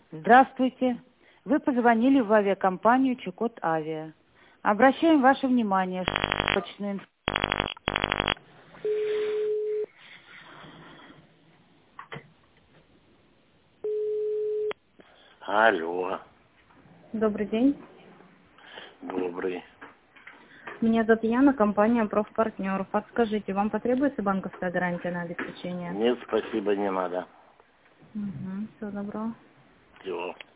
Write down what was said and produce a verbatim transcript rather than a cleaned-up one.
Здравствуйте. Вы позвонили в авиакомпанию Чукот Авиа. Обращаем ваше внимание, что точную информацию. Алло, Добрый день. добрый. Меня зовут Яна, компания «Профпартнер». Подскажите, вам потребуется банковская гарантия на обеспечение? Нет, спасибо, не надо. Угу, всего доброго. Всего.